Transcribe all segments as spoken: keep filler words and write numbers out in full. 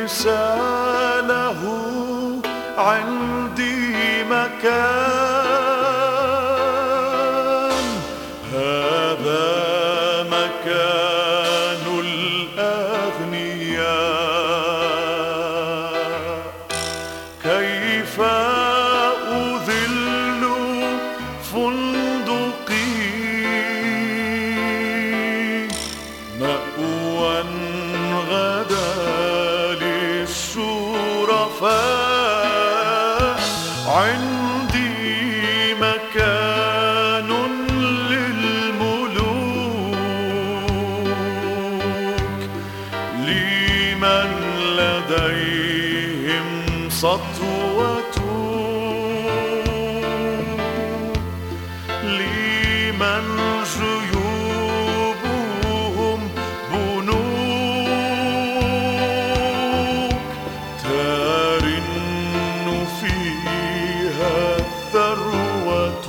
ليس له عندي مكان، هذا مكان الأغنياء. كيف أذل فندقي مأوى غدا للشرفاء، عندي مكان للملوك، لمن لديهم سطوة، لمن جيوبهم بنوك، ترن فيها الثروة.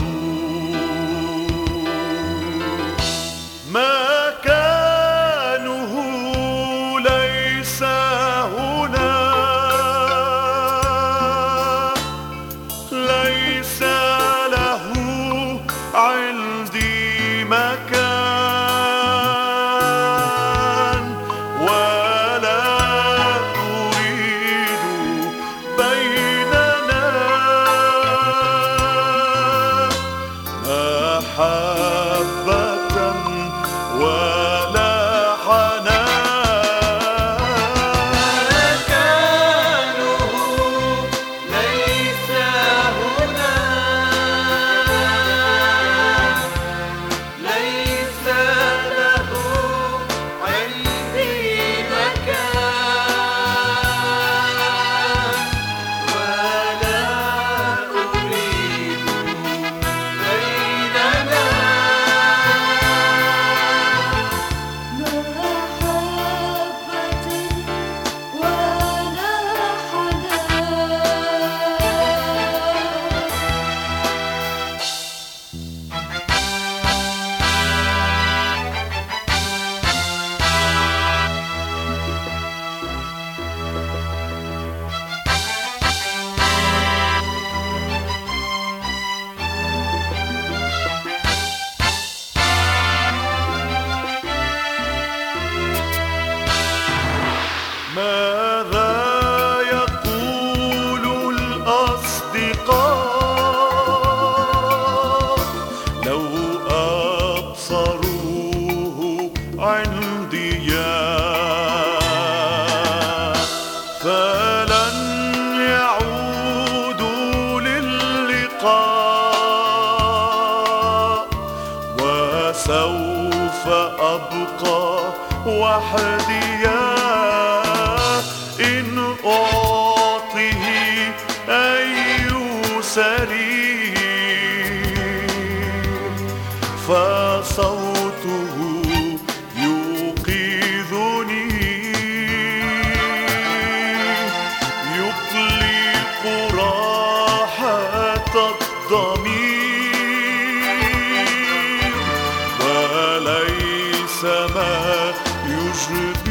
مكانه ليس هنا، ليس له عندي مكان، ولا أريد بيننا محبة ولا حنان. مكانه ليس هنا، ليس له عندي مكان، ولا أريد بيننا ماذا يقول الأصدقاء لو أبصروه عندي؟ فلن يعودوا للقاء، وسوف أبقى وحدي إن أعطه أي سرير، فصوته يوقظني، يطلق راحة الضمير، وليس ما يجبرني.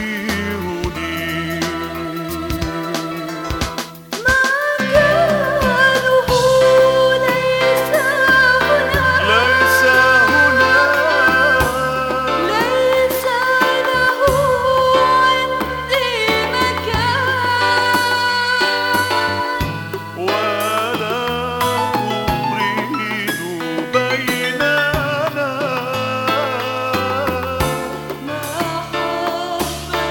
محبة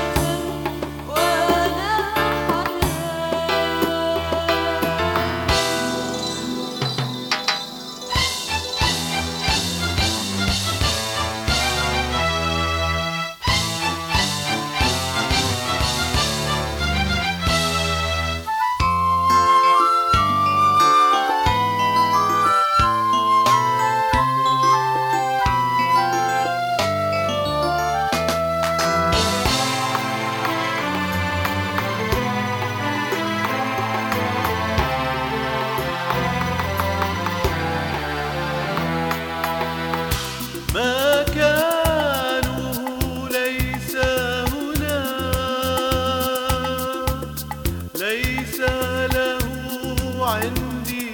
عندي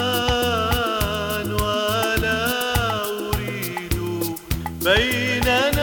مكان ولا أريد بيننا